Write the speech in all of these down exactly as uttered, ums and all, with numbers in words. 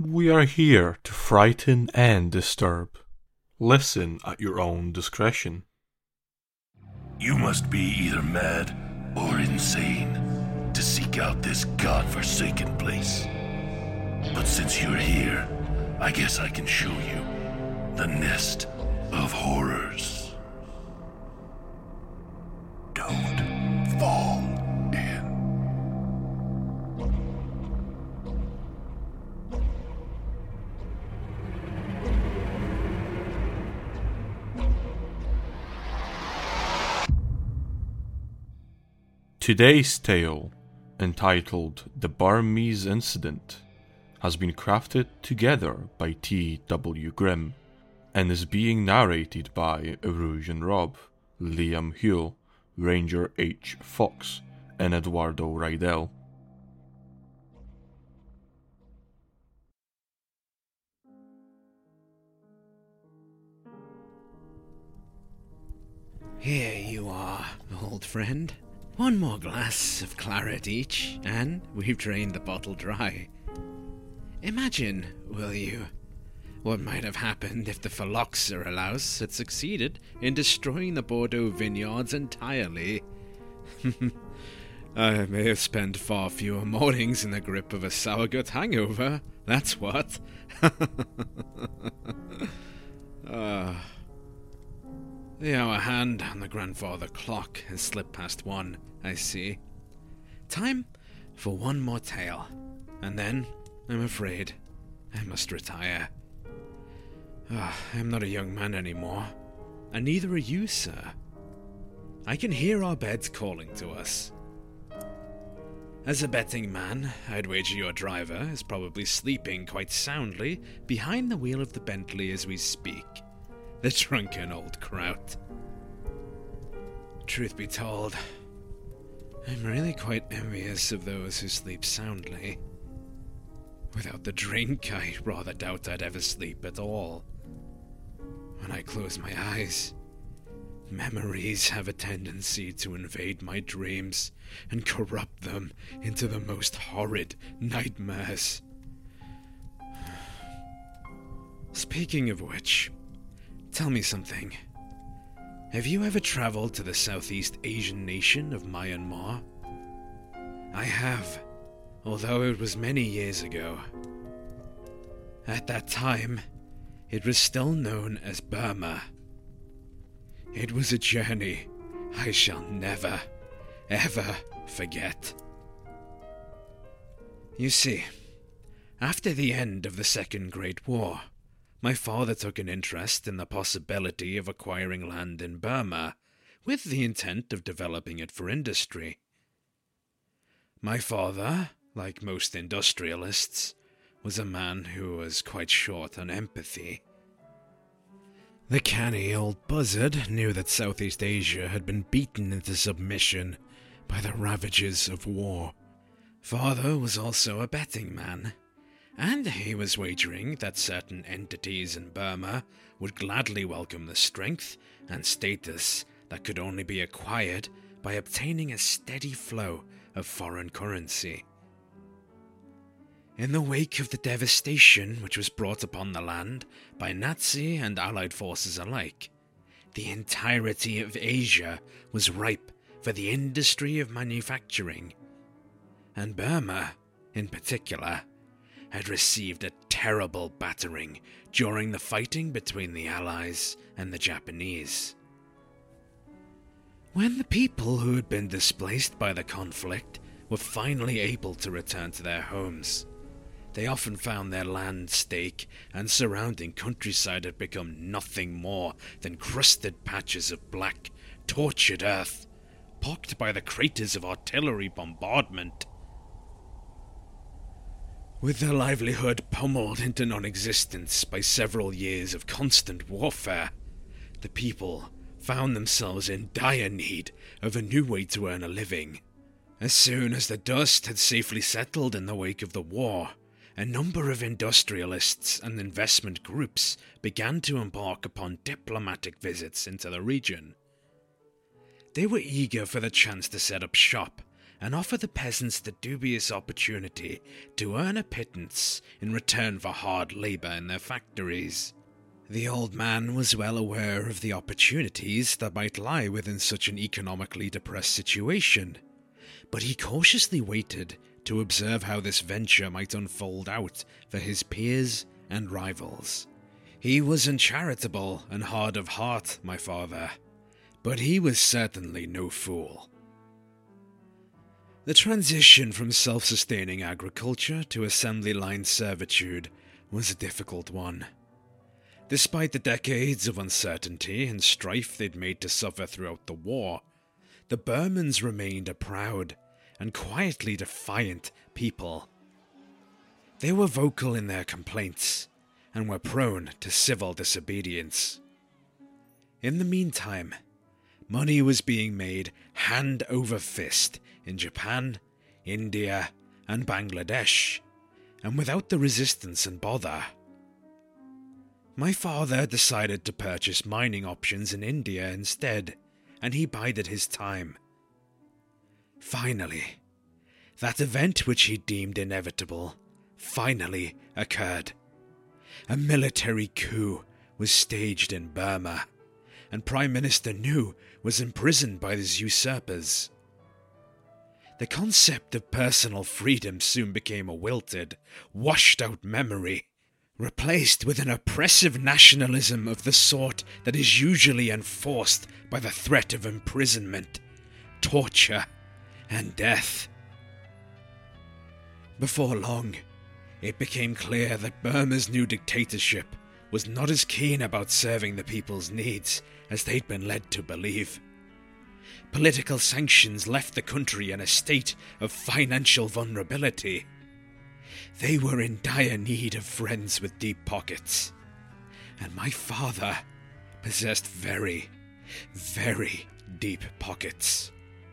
We are here to frighten and disturb. Listen at your own discretion. You must be either mad or insane to seek out this godforsaken place. But since you're here, I guess I can show you the nest of horrors. Don't fall in. Today's tale, entitled The Burmese Incident, has been crafted together by T W Grimm and is being narrated by Erosion Rob, Liam Huell, Ranger H. Fox, and Eduardo Rydell. Here you are, old friend. One more glass of claret each, and we've drained the bottle dry. Imagine, will you, what might have happened if the Phylloxera had succeeded in destroying the Bordeaux vineyards entirely. I may have spent far fewer mornings in the grip of a sourgut hangover, that's what. Ah... The hour hand on the grandfather clock has slipped past one, I see. Time for one more tale, and then, I'm afraid, I must retire. Ah, I'm not a young man anymore, and neither are you, sir. I can hear our beds calling to us. As a betting man, I'd wager your driver is probably sleeping quite soundly behind the wheel of the Bentley as we speak. The drunken old kraut. Truth be told, I'm really quite envious of those who sleep soundly. Without the drink, I rather doubt I'd ever sleep at all. When I close my eyes, memories have a tendency to invade my dreams and corrupt them into the most horrid nightmares. Speaking of which, tell me something. Have you ever traveled to the Southeast Asian nation of Myanmar? I have, although it was many years ago. At that time, it was still known as Burma. It was a journey I shall never, ever forget. You see, after the end of the Second Great War, my father took an interest in the possibility of acquiring land in Burma, with the intent of developing it for industry. My father, like most industrialists, was a man who was quite short on empathy. The canny old buzzard knew that Southeast Asia had been beaten into submission by the ravages of war. Father was also a betting man, and he was wagering that certain entities in Burma would gladly welcome the strength and status that could only be acquired by obtaining a steady flow of foreign currency. In the wake of the devastation which was brought upon the land by Nazi and Allied forces alike, the entirety of Asia was ripe for the industry of manufacturing, and Burma, in particular, had received a terrible battering during the fighting between the Allies and the Japanese. When the people who had been displaced by the conflict were finally able to return to their homes, they often found their landscape and surrounding countryside had become nothing more than crusted patches of black, tortured earth, pocked by the craters of artillery bombardment. With their livelihood pummeled into non-existence by several years of constant warfare, the people found themselves in dire need of a new way to earn a living. As soon as the dust had safely settled in the wake of the war, a number of industrialists and investment groups began to embark upon diplomatic visits into the region. They were eager for the chance to set up shop and offer the peasants the dubious opportunity to earn a pittance in return for hard labour in their factories. The old man was well aware of the opportunities that might lie within such an economically depressed situation, but he cautiously waited to observe how this venture might unfold out for his peers and rivals. He was uncharitable and hard of heart, my father, but he was certainly no fool. The transition from self-sustaining agriculture to assembly line servitude was a difficult one. Despite the decades of uncertainty and strife they'd made to suffer throughout the war, the Burmans remained a proud and quietly defiant people. They were vocal in their complaints and were prone to civil disobedience. In the meantime, money was being made hand over fist in Japan, India, and Bangladesh, and without the resistance and bother. My father decided to purchase mining options in India instead, and he bided his time. Finally, that event which he deemed inevitable finally occurred. A military coup was staged in Burma, and Prime Minister Nu was imprisoned by his usurpers. The concept of personal freedom soon became a wilted, washed-out memory, replaced with an oppressive nationalism of the sort that is usually enforced by the threat of imprisonment, torture, and death. Before long, it became clear that Burma's new dictatorship was not as keen about serving the people's needs as they'd been led to believe. Political sanctions left the country in a state of financial vulnerability. They were in dire need of friends with deep pockets, and my father possessed very, very deep pockets.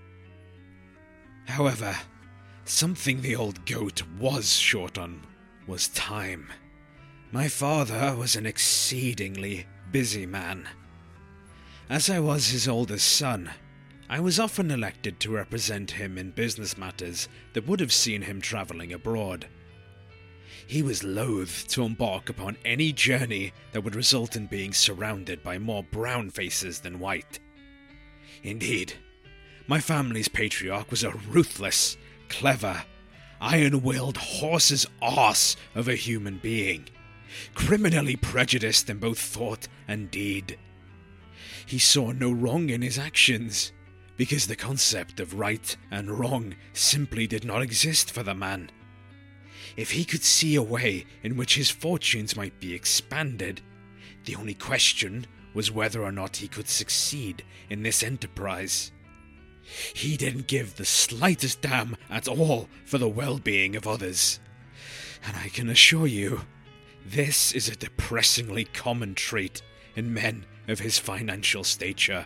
However, something the old goat was short on was time. My father was an exceedingly busy man. As I was his oldest son, I was often elected to represent him in business matters that would have seen him travelling abroad. He was loath to embark upon any journey that would result in being surrounded by more brown faces than white. Indeed, my family's patriarch was a ruthless, clever, iron-willed horse's arse of a human being, criminally prejudiced in both thought and deed. He saw no wrong in his actions, because the concept of right and wrong simply did not exist for the man. If he could see a way in which his fortunes might be expanded, the only question was whether or not he could succeed in this enterprise. He didn't give the slightest damn at all for the well-being of others. And I can assure you, this is a depressingly common trait in men of his financial stature.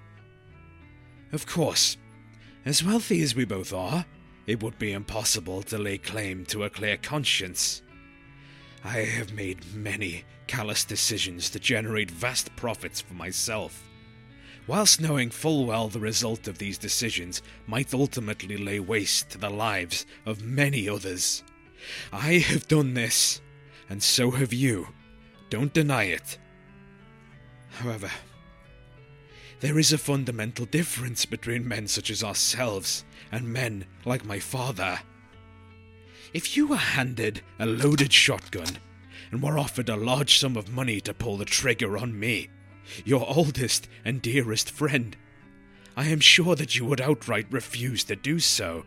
Of course, as wealthy as we both are, it would be impossible to lay claim to a clear conscience. I have made many callous decisions to generate vast profits for myself, whilst knowing full well the result of these decisions might ultimately lay waste to the lives of many others. I have done this, and so have you. Don't deny it. However, there is a fundamental difference between men such as ourselves and men like my father. If you were handed a loaded shotgun and were offered a large sum of money to pull the trigger on me, your oldest and dearest friend, I am sure that you would outright refuse to do so.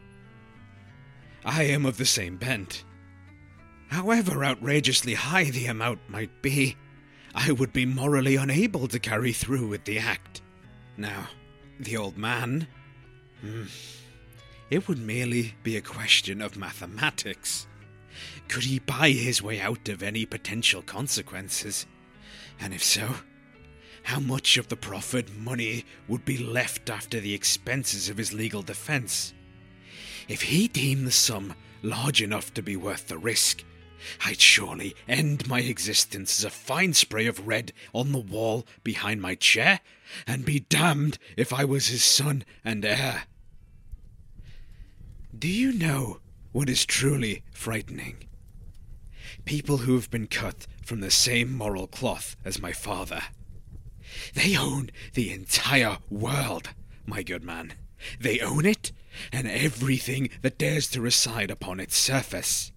I am of the same bent. However outrageously high the amount might be, I would be morally unable to carry through with the act. Now, the old man, hmm, it would merely be a question of mathematics. Could he buy his way out of any potential consequences? And if so, how much of the proffered money would be left after the expenses of his legal defense? If he deemed the sum large enough to be worth the risk, I'd surely end my existence as a fine spray of red on the wall behind my chair, and be damned if I was his son and heir. Do you know what is truly frightening? People who have been cut from the same moral cloth as my father. They own the entire world, my good man. They own it, and everything that dares to reside upon its surface.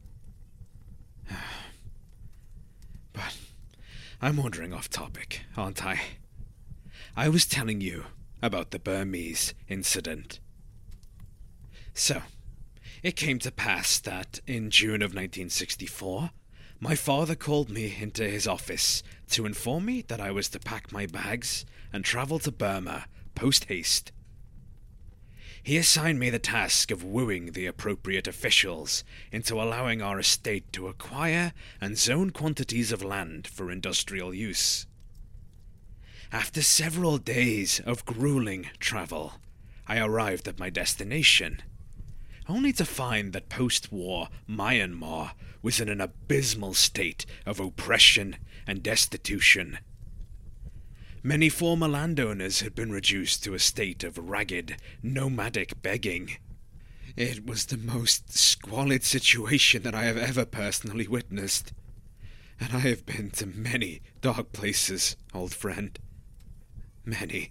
But I'm wandering off topic, aren't I? I was telling you about the Burmese incident. So, it came to pass that in June of nineteen sixty-four, my father called me into his office to inform me that I was to pack my bags and travel to Burma post-haste. He assigned me the task of wooing the appropriate officials into allowing our estate to acquire and zone quantities of land for industrial use. After several days of grueling travel, I arrived at my destination, only to find that post-war Myanmar was in an abysmal state of oppression and destitution. Many former landowners had been reduced to a state of ragged, nomadic begging. It was the most squalid situation that I have ever personally witnessed, and I have been to many dark places, old friend. Many.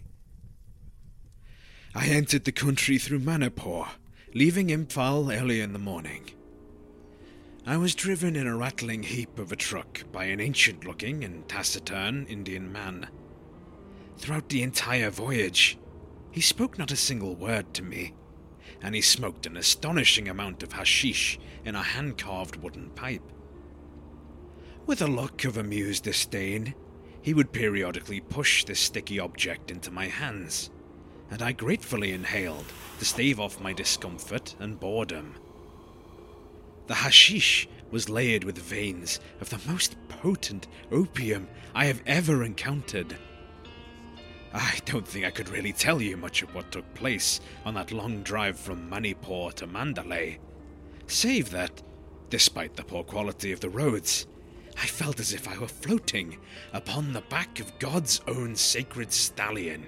I entered the country through Manipur, leaving Imphal early in the morning. I was driven in a rattling heap of a truck by an ancient-looking and taciturn Indian man. Throughout the entire voyage, he spoke not a single word to me, and he smoked an astonishing amount of hashish in a hand-carved wooden pipe. With a look of amused disdain, he would periodically push this sticky object into my hands, and I gratefully inhaled to stave off my discomfort and boredom. The hashish was layered with veins of the most potent opium I have ever encountered. I don't think I could really tell you much of what took place on that long drive from Manipur to Mandalay, save that, despite the poor quality of the roads, I felt as if I were floating upon the back of God's own sacred stallion.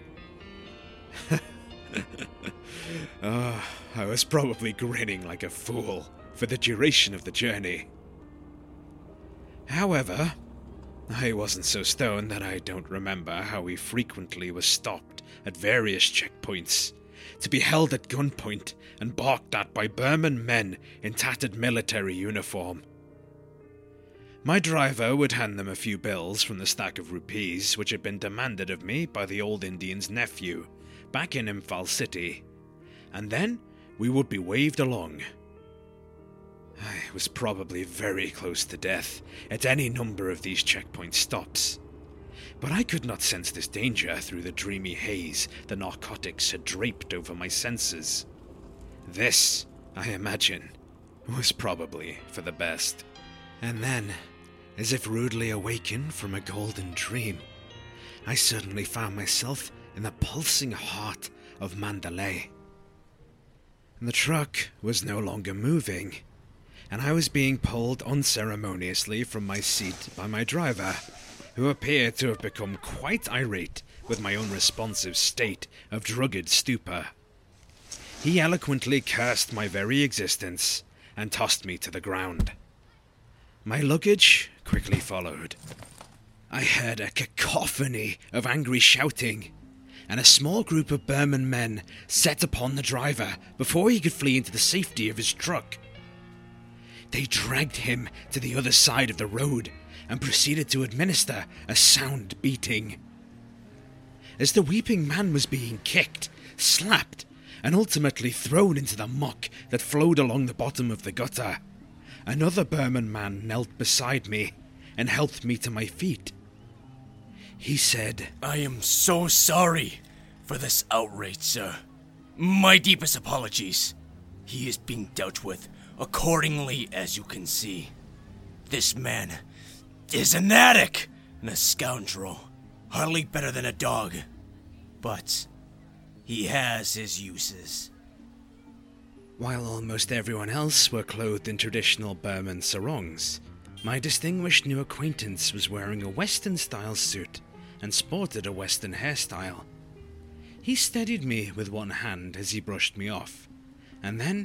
oh, I was probably grinning like a fool for the duration of the journey. However, I wasn't so stoned that I don't remember how we frequently were stopped at various checkpoints, to be held at gunpoint and barked at by Burman men in tattered military uniform. My driver would hand them a few bills from the stack of rupees which had been demanded of me by the old Indian's nephew, back in Imphal City, and then we would be waved along. I was probably very close to death at any number of these checkpoint stops, but I could not sense this danger through the dreamy haze the narcotics had draped over my senses. This, I imagine, was probably for the best. And then, as if rudely awakened from a golden dream, I suddenly found myself in the pulsing heart of Mandalay. The truck was no longer moving, and I was being pulled unceremoniously from my seat by my driver, who appeared to have become quite irate with my unresponsive state of drugged stupor. He eloquently cursed my very existence and tossed me to the ground. My luggage quickly followed. I heard a cacophony of angry shouting, and a small group of Burman men set upon the driver before he could flee into the safety of his truck. They dragged him to the other side of the road and proceeded to administer a sound beating. As the weeping man was being kicked, slapped, and ultimately thrown into the muck that flowed along the bottom of the gutter, another Burman man knelt beside me and helped me to my feet. He said, "I am so sorry for this outrage, sir. My deepest apologies. He is being dealt with accordingly, as you can see. This man is an addict and a scoundrel, hardly better than a dog. But he has his uses." While almost everyone else were clothed in traditional Burman sarongs, my distinguished new acquaintance was wearing a Western-style suit and sported a Western hairstyle. He steadied me with one hand as he brushed me off, and then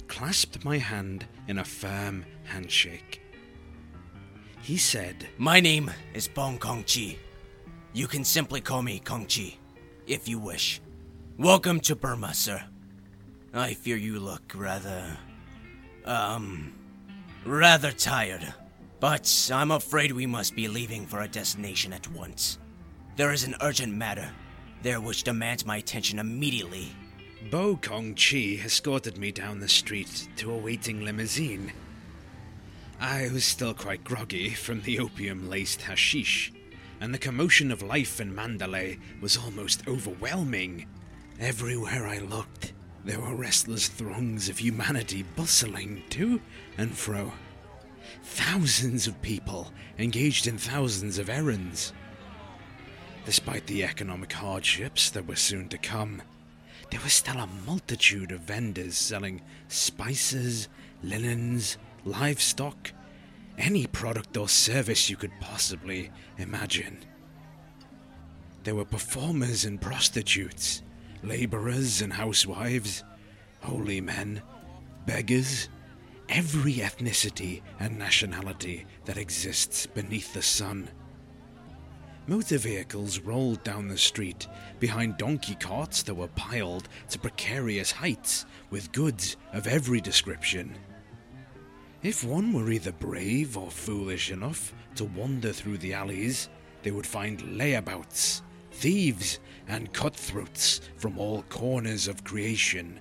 clasped my hand in a firm handshake. He said, "My name is Bong Kong-chi. You can simply call me Kong-chi, if you wish. Welcome to Burma, sir. I fear you look rather... um... rather tired. But I'm afraid we must be leaving for our destination at once. There is an urgent matter there which demands my attention immediately." Bo Kong-chi escorted me down the street to a waiting limousine. I was still quite groggy from the opium-laced hashish, and the commotion of life in Mandalay was almost overwhelming. Everywhere I looked, there were restless throngs of humanity bustling to and fro. Thousands of people engaged in thousands of errands. Despite the economic hardships that were soon to come, there was still a multitude of vendors selling spices, linens, livestock, any product or service you could possibly imagine. There were performers and prostitutes, laborers and housewives, holy men, beggars, every ethnicity and nationality that exists beneath the sun. Motor vehicles rolled down the street behind donkey carts that were piled to precarious heights with goods of every description. If one were either brave or foolish enough to wander through the alleys, they would find layabouts, thieves, and cutthroats from all corners of creation.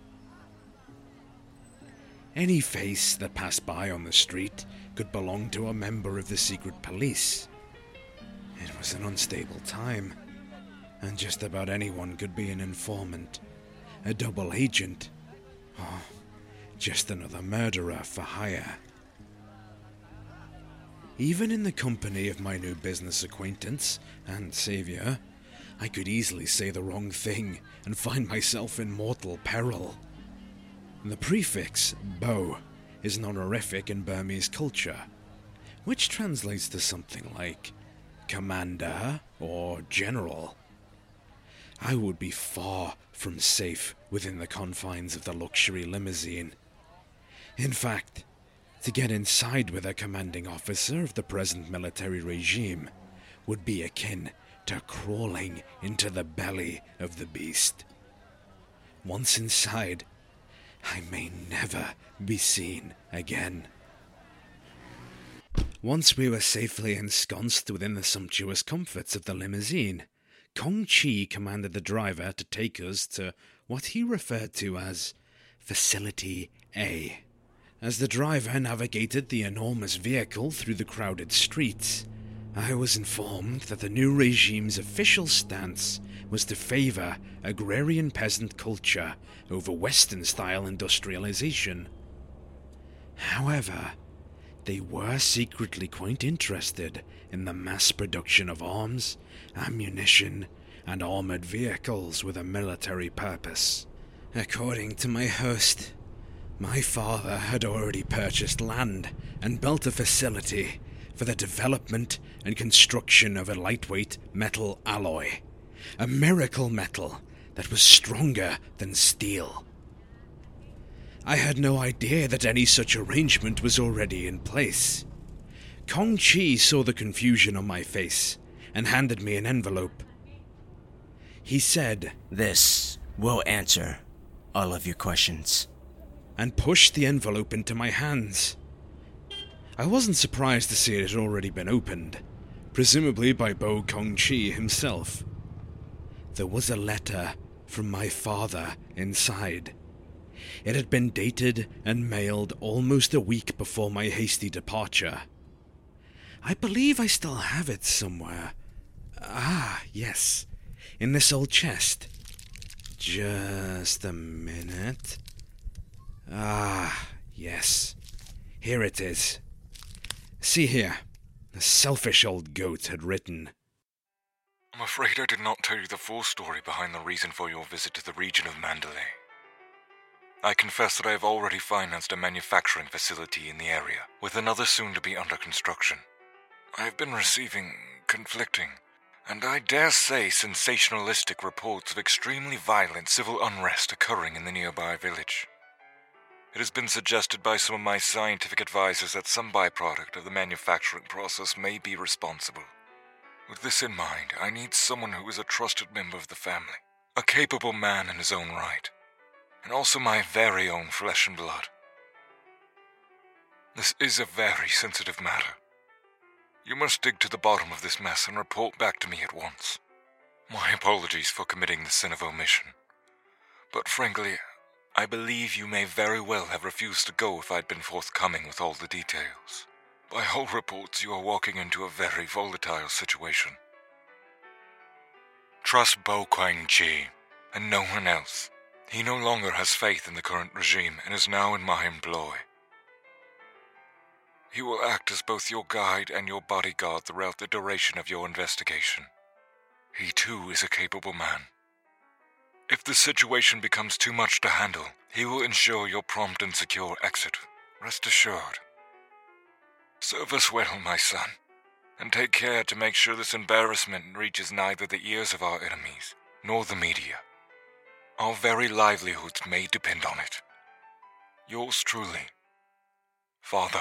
Any face that passed by on the street could belong to a member of the secret police. It was an unstable time, and just about anyone could be an informant, a double agent, or just another murderer for hire. Even in the company of my new business acquaintance and savior, I could easily say the wrong thing and find myself in mortal peril. The prefix Bo is an honorific in Burmese culture, which translates to something like commander or general. I would be far from safe within the confines of the luxury limousine. In fact, to get inside with a commanding officer of the present military regime would be akin to crawling into the belly of the beast. Once inside, I may never be seen again. Once we were safely ensconced within the sumptuous comforts of the limousine, Kong-chi commanded the driver to take us to what he referred to as Facility A. As the driver navigated the enormous vehicle through the crowded streets, I was informed that the new regime's official stance was to favor agrarian peasant culture over Western-style industrialization. However, they were secretly quite interested in the mass production of arms, ammunition, and armored vehicles with a military purpose. According to my host, my father had already purchased land and built a facility for the development and construction of a lightweight metal alloy, a miracle metal that was stronger than steel. I had no idea that any such arrangement was already in place. Kong-chi saw the confusion on my face and handed me an envelope. He said, "This will answer all of your questions," and pushed the envelope into my hands. I wasn't surprised to see it had already been opened, presumably by Bo Kong-chi himself. There was a letter from my father inside. It had been dated and mailed almost a week before my hasty departure. I believe I still have it somewhere. Ah, yes, in this old chest. Just a minute. Ah, yes. Here it is. See here. The selfish old goat had written, "I'm afraid I did not tell you the full story behind the reason for your visit to the region of Mandalay. I confess that I have already financed a manufacturing facility in the area, with another soon to be under construction. I have been receiving conflicting, and I dare say sensationalistic reports of extremely violent civil unrest occurring in the nearby village. It has been suggested by some of my scientific advisors that some byproduct of the manufacturing process may be responsible. With this in mind, I need someone who is a trusted member of the family, a capable man in his own right, and also my very own flesh and blood. This is a very sensitive matter. You must dig to the bottom of this mess and report back to me at once. My apologies for committing the sin of omission, but frankly, I believe you may very well have refused to go if I'd been forthcoming with all the details. By all reports, you are walking into a very volatile situation. Trust Bo Quang-Chi, and no one else. He no longer has faith in the current regime and is now in my employ. He will act as both your guide and your bodyguard throughout the duration of your investigation. He too is a capable man. If the situation becomes too much to handle, he will ensure your prompt and secure exit. Rest assured. Serve us well, my son, and take care to make sure this embarrassment reaches neither the ears of our enemies nor the media. Our very livelihoods may depend on it. Yours truly, Father.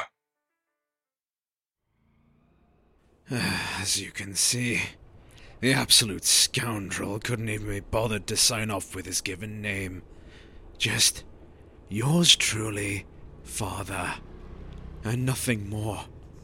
As you can see, the absolute scoundrel couldn't even be bothered to sign off with his given name. Just, yours truly, Father, and nothing more.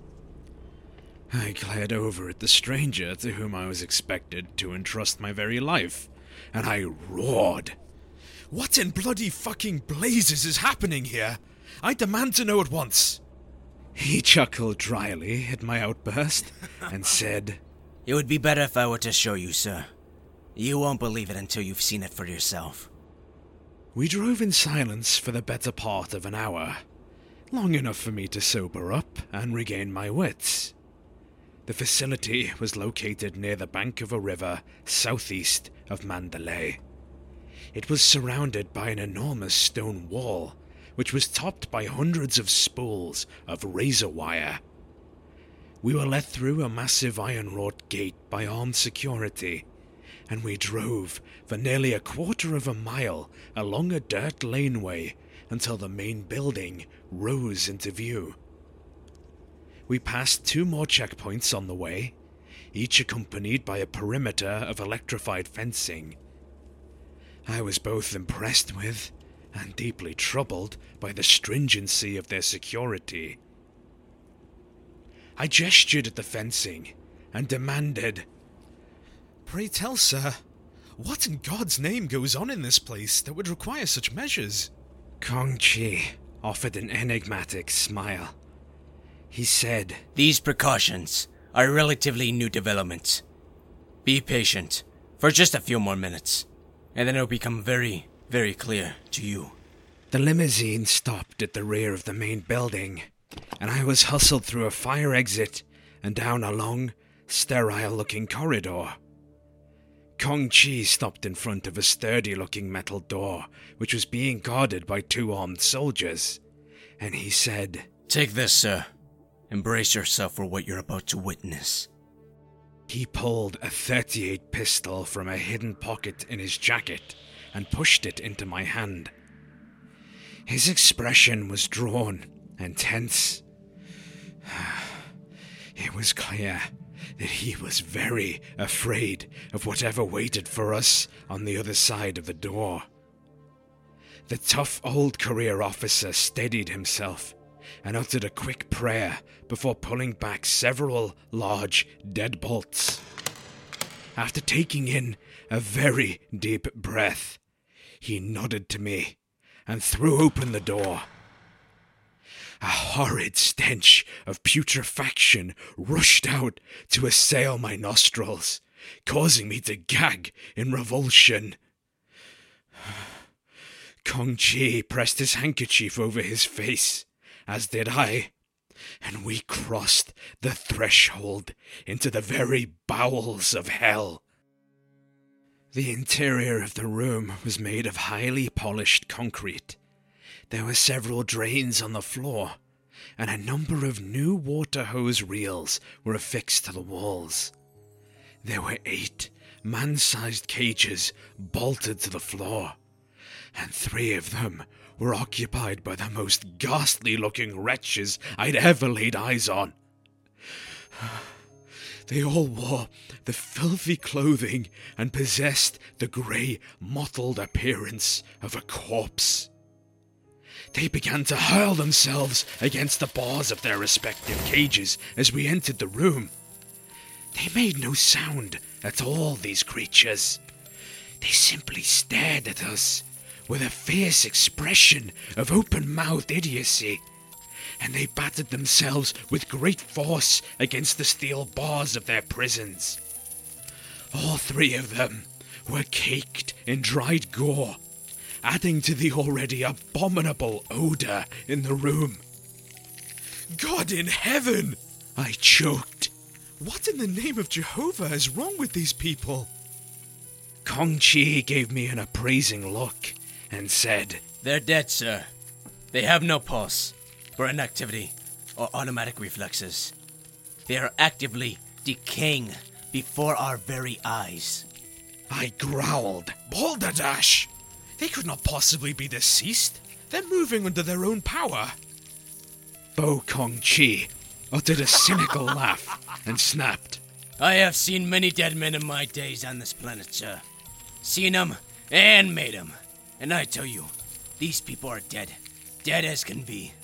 I glared over at the stranger to whom I was expected to entrust my very life, and I roared. What in bloody fucking blazes is happening here? I demand to know at once. He chuckled dryly at my outburst and said, It would be better if I were to show you, sir. You won't believe it until you've seen it for yourself. We drove in silence for the better part of an hour, long enough for me to sober up and regain my wits. The facility was located near the bank of a river southeast of Mandalay. It was surrounded by an enormous stone wall, which was topped by hundreds of spools of razor wire. We were let through a massive iron-wrought gate by armed security, and we drove for nearly a quarter of a mile along a dirt laneway until the main building rose into view. We passed two more checkpoints on the way, each accompanied by a perimeter of electrified fencing. I was both impressed with and deeply troubled by the stringency of their security. I gestured at the fencing and demanded, Pray tell, sir, what in God's name goes on in this place that would require such measures? Quang-Chi offered an enigmatic smile. He said, These precautions are relatively new developments. Be patient for just a few more minutes, and then it'll become very, very clear to you. The limousine stopped at the rear of the main building, and I was hustled through a fire exit and down a long, sterile-looking corridor. Quang-Chi stopped in front of a sturdy-looking metal door, which was being guarded by two armed soldiers, and he said, Take this, sir. Embrace yourself for what you're about to witness. He pulled a thirty-eight pistol from a hidden pocket in his jacket and pushed it into my hand. His expression was drawn and tense. It was clear that he was very afraid of whatever waited for us on the other side of the door. The tough old career officer steadied himself and uttered a quick prayer before pulling back several large deadbolts. After taking in a very deep breath, he nodded to me and threw open the door. A horrid stench of putrefaction rushed out to assail my nostrils, causing me to gag in revulsion. Quang-Chi pressed his handkerchief over his face, as did I, and we crossed the threshold into the very bowels of hell. The interior of the room was made of highly polished concrete. There were several drains on the floor, and a number of new water hose reels were affixed to the walls. There were eight man-sized cages bolted to the floor, and three of them were occupied by the most ghastly-looking wretches I'd ever laid eyes on. They all wore the filthy clothing and possessed the grey, mottled appearance of a corpse. They began to hurl themselves against the bars of their respective cages as we entered the room. They made no sound at all, these creatures. They simply stared at us with a fierce expression of open-mouthed idiocy, and they battered themselves with great force against the steel bars of their prisons. All three of them were caked in dried gore, adding to the already abominable odour in the room. God in heaven! I choked. What in the name of Jehovah is wrong with these people? Kong Chi gave me an appraising look and said, They're dead, sir. They have no pulse, brain activity, or automatic reflexes. They are actively decaying before our very eyes. I growled. Balderdash! They could not possibly be deceased. They're moving under their own power. Bo Kong Chi uttered a cynical laugh and snapped. I have seen many dead men in my days on this planet, sir. Seen them and made them. And I tell you, these people are dead. Dead as can be.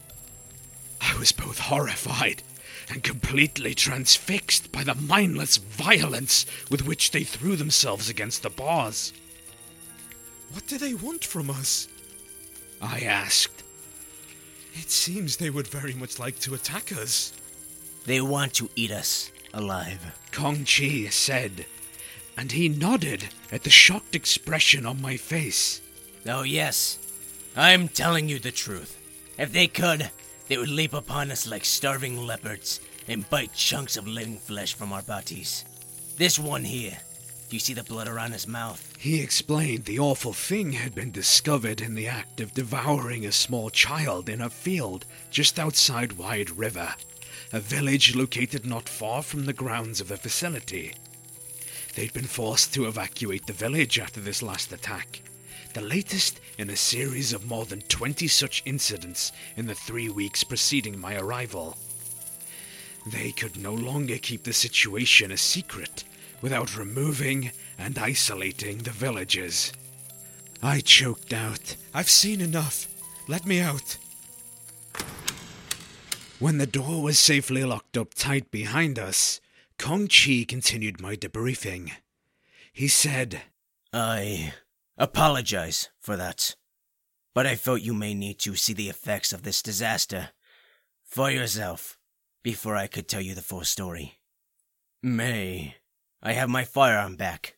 I was both horrified and completely transfixed by the mindless violence with which they threw themselves against the bars. What do they want from us? I asked. It seems they would very much like to attack us. They want to eat us alive, Kong Chi said, and he nodded at the shocked expression on my face. Oh yes, I'm telling you the truth. If they could, they would leap upon us like starving leopards and bite chunks of living flesh from our bodies. This one here, do you see the blood around his mouth? He explained the awful thing had been discovered in the act of devouring a small child in a field just outside Wide River, a village located not far from the grounds of the facility. They'd been forced to evacuate the village after this last attack, the latest in a series of more than twenty such incidents in the three weeks preceding my arrival. They could no longer keep the situation a secret without removing and isolating the villagers. I choked out. I've seen enough. Let me out. When the door was safely locked up tight behind us, Kong Chi continued my debriefing. He said, I apologize for that, but I felt you may need to see the effects of this disaster for yourself before I could tell you the full story. May I have my firearm back?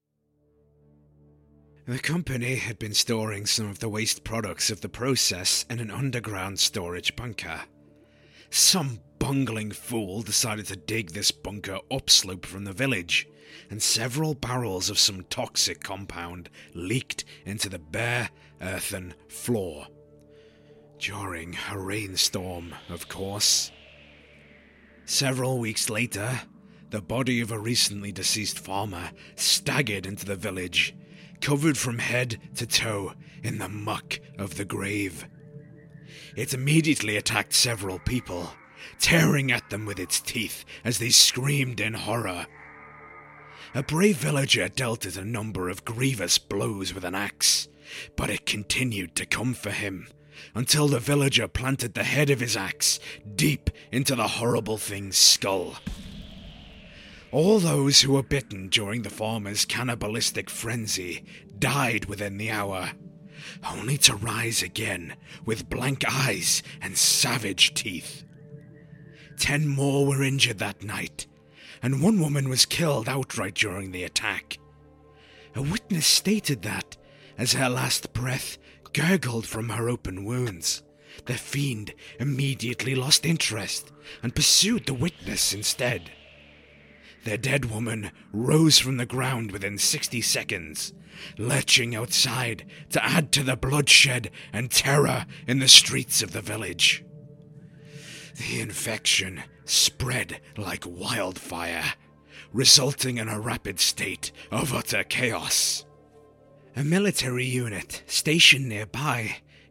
The company had been storing some of the waste products of the process in an underground storage bunker. Some bungling fool decided to dig this bunker upslope from the village, and several barrels of some toxic compound leaked into the bare, earthen floor. During a rainstorm, of course. Several weeks later, the body of a recently deceased farmer staggered into the village, covered from head to toe in the muck of the grave. It immediately attacked several people, tearing at them with its teeth as they screamed in horror. A brave villager dealt it a number of grievous blows with an axe, but it continued to come for him, until the villager planted the head of his axe deep into the horrible thing's skull. All those who were bitten during the farmer's cannibalistic frenzy died within the hour, only to rise again with blank eyes and savage teeth. Ten more were injured that night, and one woman was killed outright during the attack. A witness stated that, as her last breath gurgled from her open wounds, the fiend immediately lost interest and pursued the witness instead. The dead woman rose from the ground within sixty seconds, lurching outside to add to the bloodshed and terror in the streets of the village. The infection spread like wildfire, resulting in a rapid state of utter chaos. A military unit stationed nearby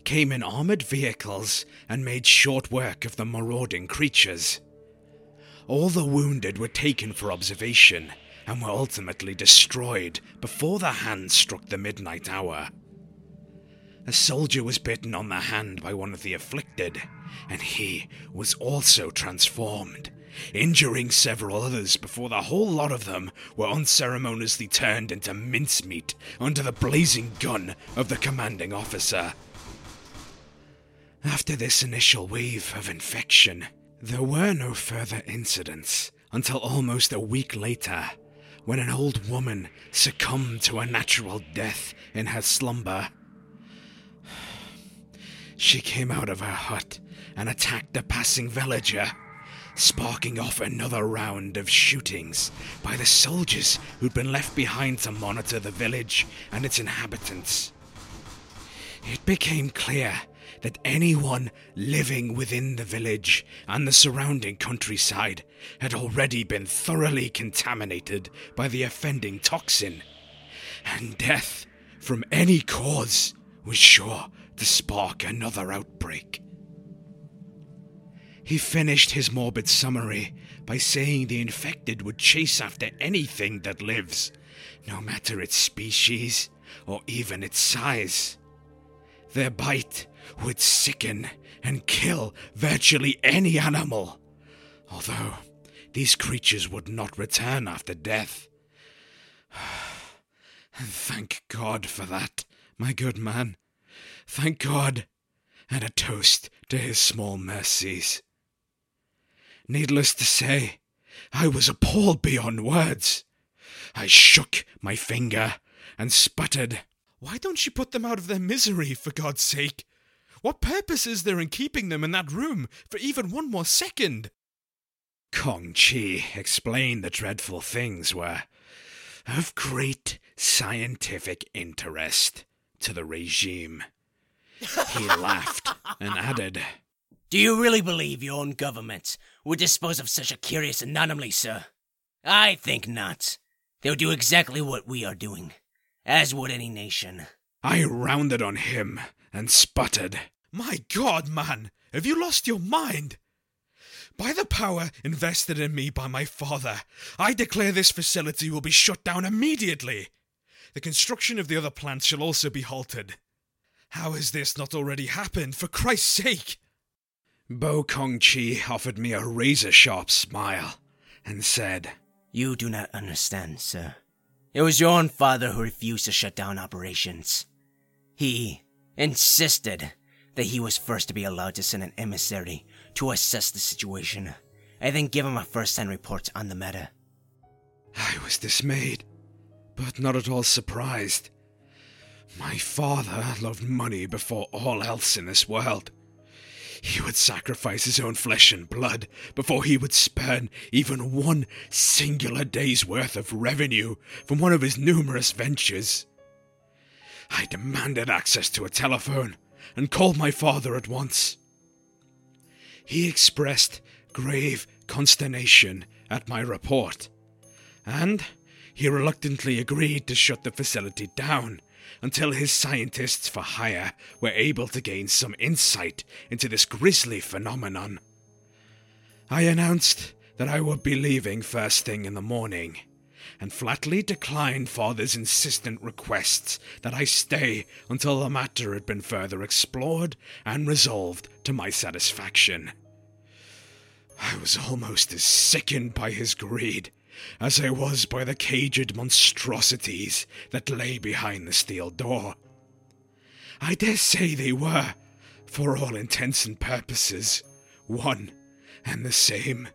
came in armored vehicles and made short work of the marauding creatures. All the wounded were taken for observation and were ultimately destroyed before the hand struck the midnight hour. A soldier was bitten on the hand by one of the afflicted, and he was also transformed, injuring several others before the whole lot of them were unceremoniously turned into mincemeat under the blazing gun of the commanding officer. After this initial wave of infection, there were no further incidents until almost a week later, when an old woman succumbed to a natural death in her slumber. She came out of her hut and attacked a passing villager, sparking off another round of shootings by the soldiers who'd been left behind to monitor the village and its inhabitants. It became clear that anyone living within the village and the surrounding countryside had already been thoroughly contaminated by the offending toxin, and death from any cause was sure to spark another outbreak. He finished his morbid summary by saying the infected would chase after anything that lives, no matter its species or even its size. Their bite would sicken and kill virtually any animal, although these creatures would not return after death. And thank God for that, my good man. Thank God, and a toast to his small mercies. Needless to say, I was appalled beyond words. I shook my finger and sputtered, "Why don't you put them out of their misery, for God's sake? What purpose is there in keeping them in that room for even one more second?" Kong Chi explained the dreadful things were of great scientific interest to the regime. He laughed and added, "Do you really believe your own government would dispose of such a curious anomaly, sir? I think not. They would do exactly what we are doing, as would any nation." I rounded on him and sputtered, "My God, man, have you lost your mind? By the power invested in me by my father, I declare this facility will be shut down immediately. The construction of the other plants shall also be halted. How has this not already happened, for Christ's sake?" Bo Kong Chi offered me a razor-sharp smile and said, "You do not understand, sir. It was your own father who refused to shut down operations. He insisted that he was first to be allowed to send an emissary to assess the situation, and then give him a first-hand report on the matter." I was dismayed, but not at all surprised. My father loved money before all else in this world. He would sacrifice his own flesh and blood before he would spurn even one singular day's worth of revenue from one of his numerous ventures. I demanded access to a telephone and called my father at once. He expressed grave consternation at my report, and he reluctantly agreed to shut the facility down until his scientists for hire were able to gain some insight into this grisly phenomenon. I announced that I would be leaving first thing in the morning, and flatly declined Father's insistent requests that I stay until the matter had been further explored and resolved to my satisfaction. I was almost as sickened by his greed as I was by the caged monstrosities that lay behind the steel door. I dare say they were, for all intents and purposes, one and the same.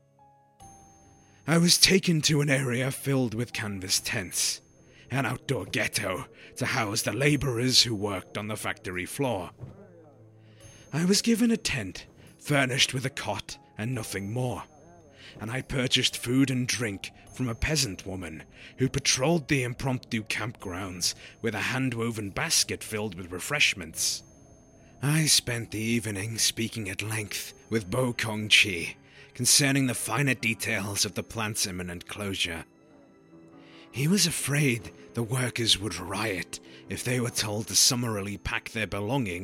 I was taken to an area filled with canvas tents, an outdoor ghetto to house the labourers who worked on the factory floor. I was given a tent, furnished with a cot and nothing more, and I purchased food and drink from a peasant woman who patrolled the impromptu campgrounds with a hand-woven basket filled with refreshments. I spent the evening speaking at length with Bo Kong Chi concerning the finer details of the plant's imminent closure. He was afraid the workers would riot if they were told to summarily pack their belongings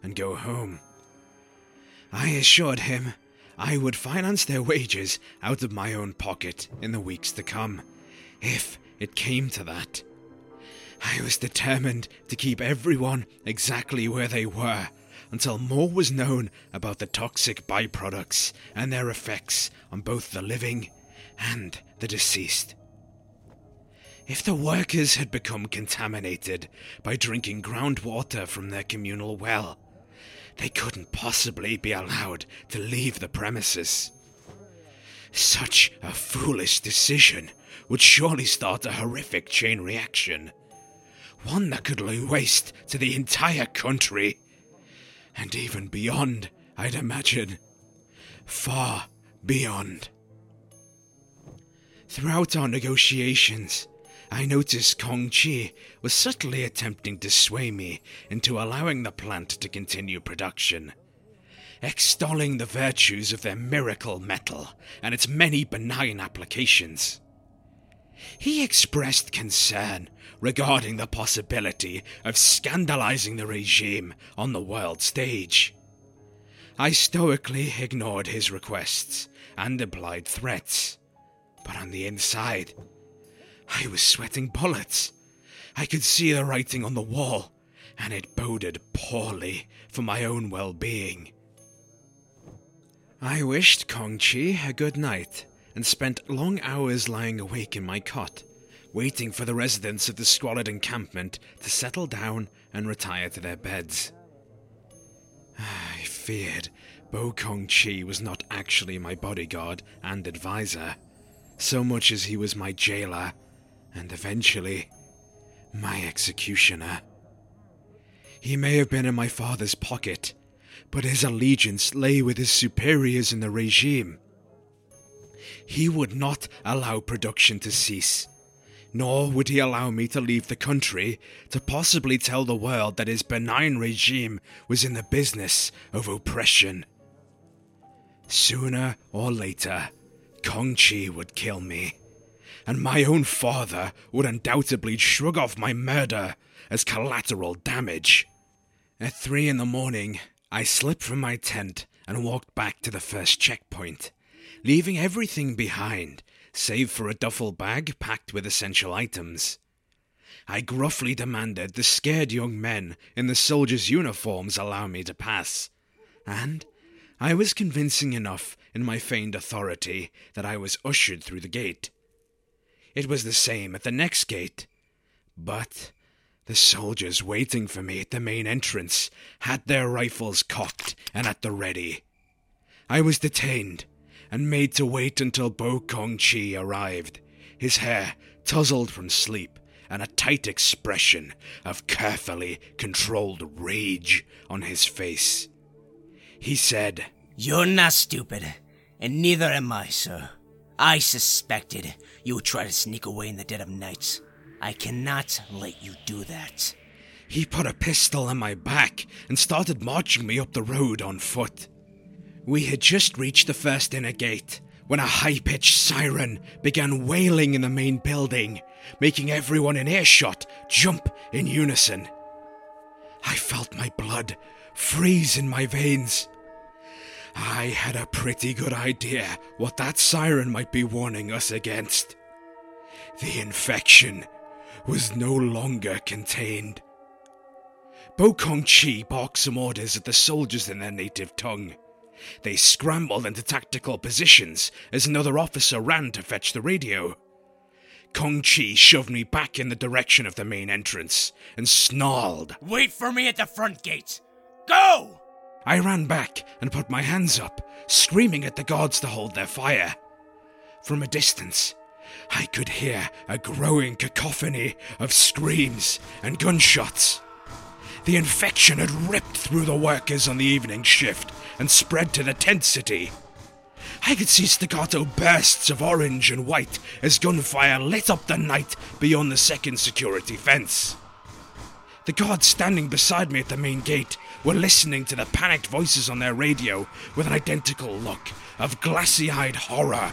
and go home. I assured him I would finance their wages out of my own pocket in the weeks to come, if it came to that. I was determined to keep everyone exactly where they were until more was known about the toxic byproducts and their effects on both the living and the deceased. If the workers had become contaminated by drinking groundwater from their communal well, they couldn't possibly be allowed to leave the premises. Such a foolish decision would surely start a horrific chain reaction, one that could lay waste to the entire country, and even beyond, I'd imagine. Far beyond. Throughout our negotiations, I noticed Kong Chi was subtly attempting to sway me into allowing the plant to continue production, extolling the virtues of their miracle metal and its many benign applications. He expressed concern regarding the possibility of scandalizing the regime on the world stage. I stoically ignored his requests and implied threats, but on the inside, I was sweating bullets. I could see the writing on the wall, and it boded poorly for my own well-being. I wished Kong Chi a good night, and spent long hours lying awake in my cot, waiting for the residents of the squalid encampment to settle down and retire to their beds. I feared Bo Kong Chi was not actually my bodyguard and advisor, so much as he was my jailer, and eventually, my executioner. He may have been in my father's pocket, but his allegiance lay with his superiors in the regime. He would not allow production to cease, nor would he allow me to leave the country to possibly tell the world that his benign regime was in the business of oppression. Sooner or later, Kong Chi would kill me, and my own father would undoubtedly shrug off my murder as collateral damage. At three in the morning, I slipped from my tent and walked back to the first checkpoint, leaving everything behind, save for a duffel bag packed with essential items. I gruffly demanded the scared young men in the soldiers' uniforms allow me to pass, and I was convincing enough in my feigned authority that I was ushered through the gate. It was the same at the next gate, but the soldiers waiting for me at the main entrance had their rifles cocked and at the ready. I was detained and made to wait until Bo Kong Chi arrived, his hair tousled from sleep and a tight expression of carefully controlled rage on his face. He said, "You're not stupid, and neither am I, sir. I suspected you would try to sneak away in the dead of night. I cannot let you do that." He put a pistol on my back and started marching me up the road on foot. We had just reached the first inner gate when a high-pitched siren began wailing in the main building, making everyone in earshot jump in unison. I felt my blood freeze in my veins. I had a pretty good idea what that siren might be warning us against. The infection was no longer contained. Bo Kong Chi barked some orders at the soldiers in their native tongue. They scrambled into tactical positions as another officer ran to fetch the radio. Kong Chi shoved me back in the direction of the main entrance and snarled, "Wait for me at the front gate! Go!" I ran back and put my hands up, screaming at the guards to hold their fire. From a distance, I could hear a growing cacophony of screams and gunshots. The infection had ripped through the workers on the evening shift and spread to the tent city. I could see staccato bursts of orange and white as gunfire lit up the night beyond the second security fence. The guards standing beside me at the main gate were listening to the panicked voices on their radio with an identical look of glassy-eyed horror.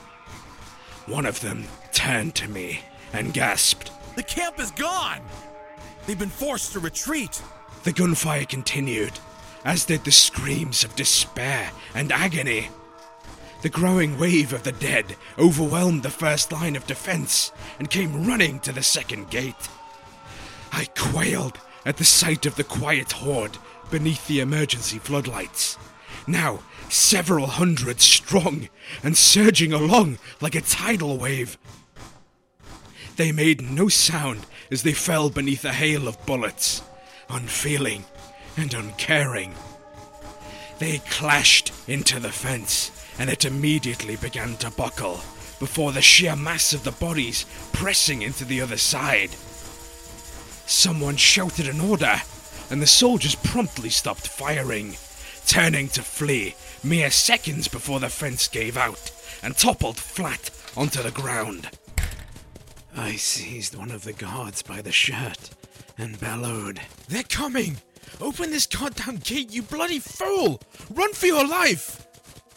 One of them turned to me and gasped, "The camp is gone! They've been forced to retreat!" The gunfire continued, as did the screams of despair and agony. The growing wave of the dead overwhelmed the first line of defense and came running to the second gate. I quailed at the sight of the quiet horde beneath the emergency floodlights, now several hundred strong and surging along like a tidal wave. They made no sound as they fell beneath a hail of bullets, unfeeling and uncaring. They clashed into the fence, and it immediately began to buckle before the sheer mass of the bodies pressing into the other side. Someone shouted an order, and the soldiers promptly stopped firing, turning to flee mere seconds before the fence gave out and toppled flat onto the ground. I seized one of the guards by the shirt and bellowed, "They're coming! Open this goddamn gate, you bloody fool! Run for your life!"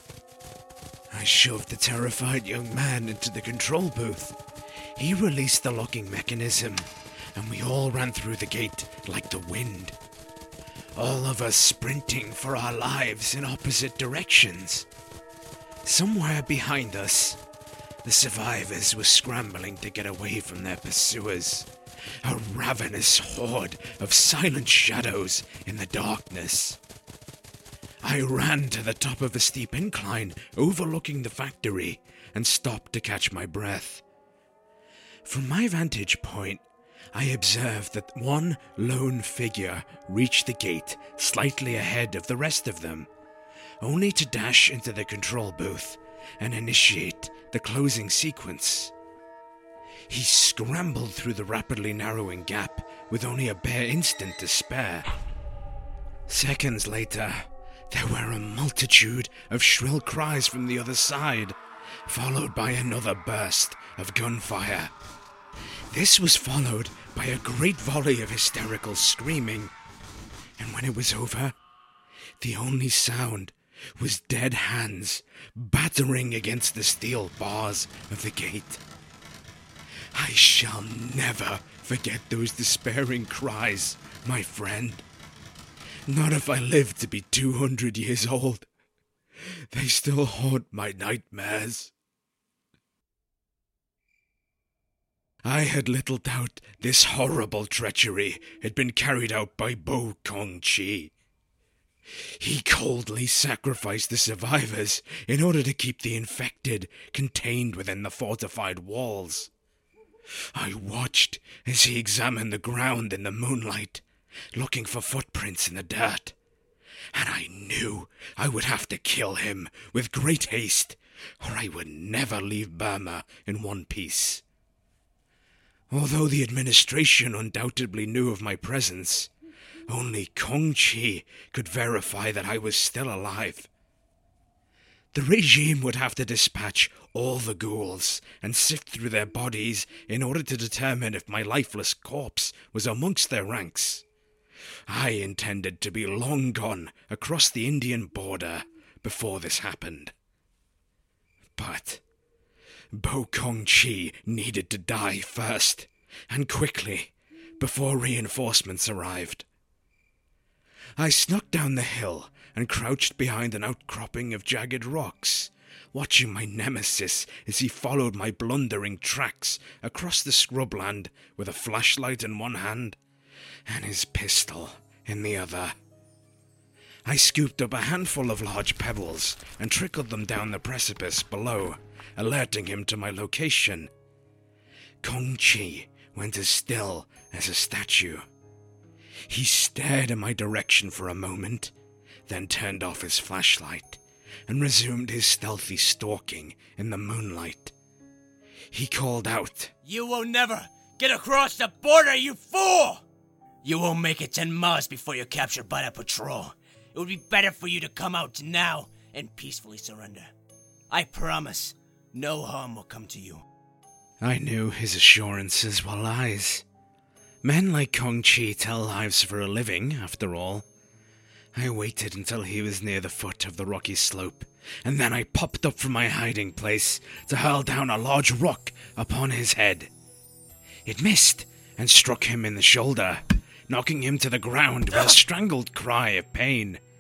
I shoved the terrified young man into the control booth. He released the locking mechanism, and we all ran through the gate like the wind. All of us sprinting for our lives in opposite directions. Somewhere behind us, the survivors were scrambling to get away from their pursuers. A ravenous horde of silent shadows in the darkness. I ran to the top of a steep incline overlooking the factory and stopped to catch my breath. From my vantage point, I observed that one lone figure reached the gate slightly ahead of the rest of them, only to dash into the control booth and initiate the closing sequence. He scrambled through the rapidly narrowing gap with only a bare instant to spare. Seconds later, there were a multitude of shrill cries from the other side, followed by another burst of gunfire. This was followed by a great volley of hysterical screaming, and when it was over, the only sound was dead hands battering against the steel bars of the gate. I shall never forget those despairing cries, my friend. Not if I live to be two hundred years old. They still haunt my nightmares. I had little doubt this horrible treachery had been carried out by Bo Kong Chi. He coldly sacrificed the survivors in order to keep the infected contained within the fortified walls. I watched as he examined the ground in the moonlight, looking for footprints in the dirt, and I knew I would have to kill him with great haste, or I would never leave Burma in one piece. Although the administration undoubtedly knew of my presence, only Kong Chi could verify that I was still alive. The regime would have to dispatch all the ghouls and sift through their bodies in order to determine if my lifeless corpse was amongst their ranks. I intended to be long gone across the Indian border before this happened. But Bo Kong Chi needed to die first, and quickly, before reinforcements arrived. I snuck down the hill and crouched behind an outcropping of jagged rocks, watching my nemesis as he followed my blundering tracks across the scrubland with a flashlight in one hand and his pistol in the other. I scooped up a handful of large pebbles and trickled them down the precipice below, alerting him to my location. Kong Chi went as still as a statue. He stared in my direction for a moment, then turned off his flashlight and resumed his stealthy stalking in the moonlight. He called out, "You will never get across the border, you fool! You won't make it ten miles before you're captured by the patrol. It would be better for you to come out now and peacefully surrender. I promise, no harm will come to you." I knew his assurances were lies. Men like Kong Chi tell lies for a living, after all. I waited until he was near the foot of the rocky slope, and then I popped up from my hiding place to hurl down a large rock upon his head. It missed and struck him in the shoulder, knocking him to the ground with a strangled cry of pain.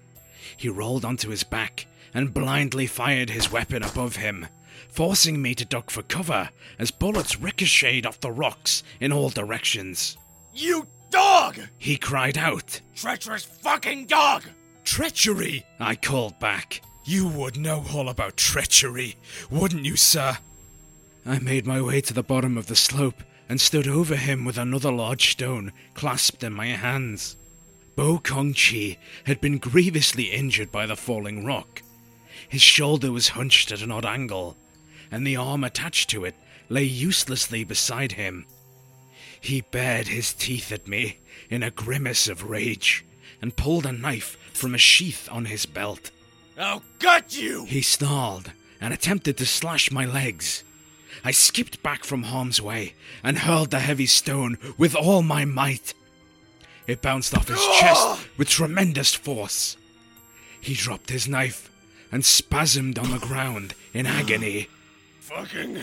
he rolled onto his back and blindly fired his weapon above him, forcing me to duck for cover as bullets ricocheted off the rocks in all directions. You dog! He cried out. Treacherous fucking dog! Treachery! I called back. You would know all about treachery, wouldn't you, sir? I made my way to the bottom of the slope and stood over him with another large stone clasped in my hands. Bo Kong Chi had been grievously injured by the falling rock. His shoulder was hunched at an odd angle, and the arm attached to it lay uselessly beside him. He bared his teeth at me in a grimace of rage and pulled a knife from a sheath on his belt. I'll gut you! He snarled and attempted to slash my legs. I skipped back from harm's way and hurled the heavy stone with all my might. It bounced off his chest with tremendous force. He dropped his knife and spasmed on the ground in agony. Fucking...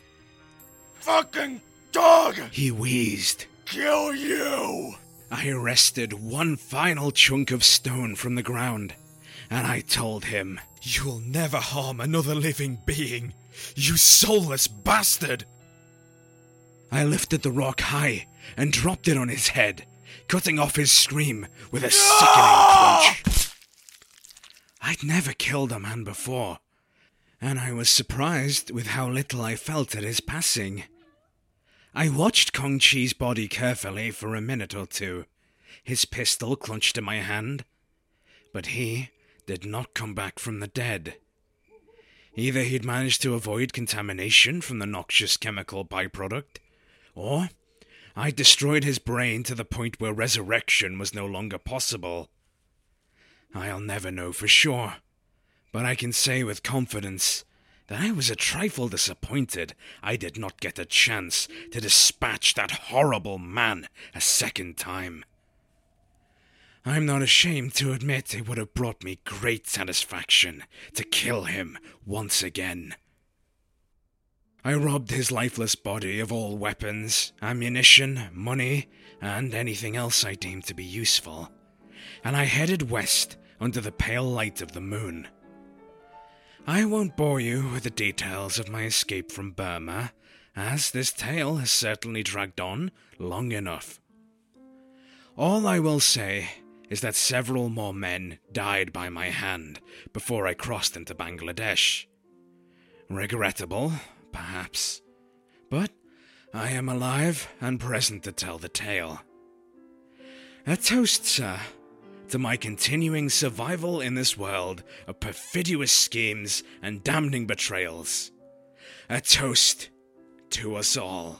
Fucking dog! He wheezed. Kill you! I wrested one final chunk of stone from the ground, and I told him, "You'll never harm another living being, you soulless bastard!" I lifted the rock high and dropped it on his head, cutting off his scream with a sickening crunch. I'd never killed a man before, and I was surprised with how little I felt at his passing. I watched Kong Chi's body carefully for a minute or two, his pistol clenched in my hand, but he did not come back from the dead. Either he'd managed to avoid contamination from the noxious chemical byproduct, or I'd destroyed his brain to the point where resurrection was no longer possible. I'll never know for sure, but I can say with confidence that I was a trifle disappointed I did not get a chance to dispatch that horrible man a second time. I'm not ashamed to admit it would have brought me great satisfaction to kill him once again. I robbed his lifeless body of all weapons, ammunition, money, and anything else I deemed to be useful, and I headed west under the pale light of the moon. I won't bore you with the details of my escape from Burma, as this tale has certainly dragged on long enough. All I will say is that several more men died by my hand before I crossed into Bangladesh. Regrettable, perhaps, but I am alive and present to tell the tale. A toast, sir, to my continuing survival in this world of perfidious schemes and damning betrayals. A toast to us all.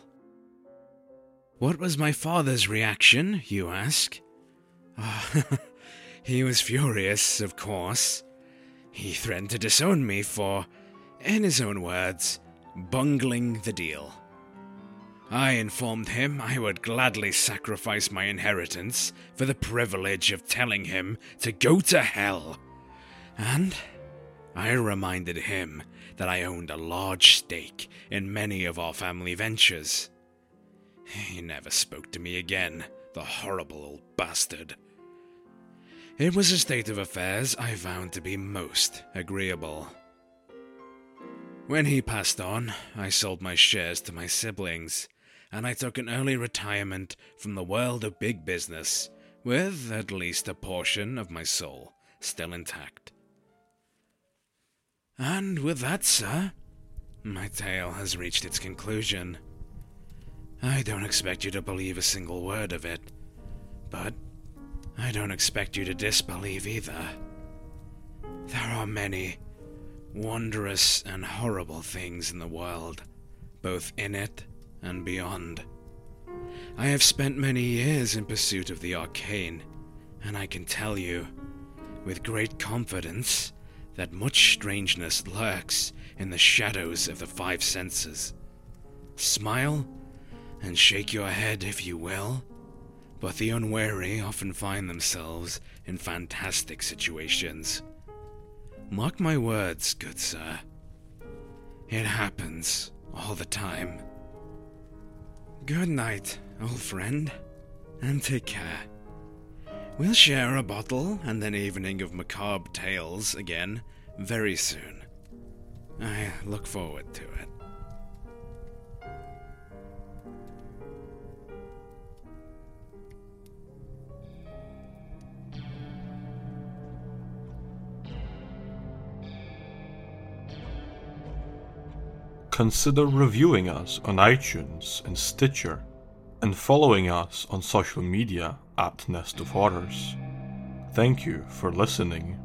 What was my father's reaction, you ask? Oh, he was furious, of course. He threatened to disown me for, in his own words, bungling the deal. I informed him I would gladly sacrifice my inheritance for the privilege of telling him to go to hell. And I reminded him that I owned a large stake in many of our family ventures. He never spoke to me again, the horrible old bastard. It was a state of affairs I found to be most agreeable. When he passed on, I sold my shares to my siblings, and I took an early retirement from the world of big business, with at least a portion of my soul still intact. And with that, sir, my tale has reached its conclusion. I don't expect you to believe a single word of it, but I don't expect you to disbelieve either. There are many wondrous and horrible things in the world, both in it and beyond. I have spent many years in pursuit of the arcane, and I can tell you, with great confidence, that much strangeness lurks in the shadows of the five senses. Smile and shake your head if you will, but the unwary often find themselves in fantastic situations. Mark my words, good sir. It happens all the time. Good night, old friend, and take care. We'll share a bottle and an evening of macabre tales again very soon. I look forward to it. Consider reviewing us on iTunes and Stitcher, and following us on social media at Nest of Horrors. Thank you for listening.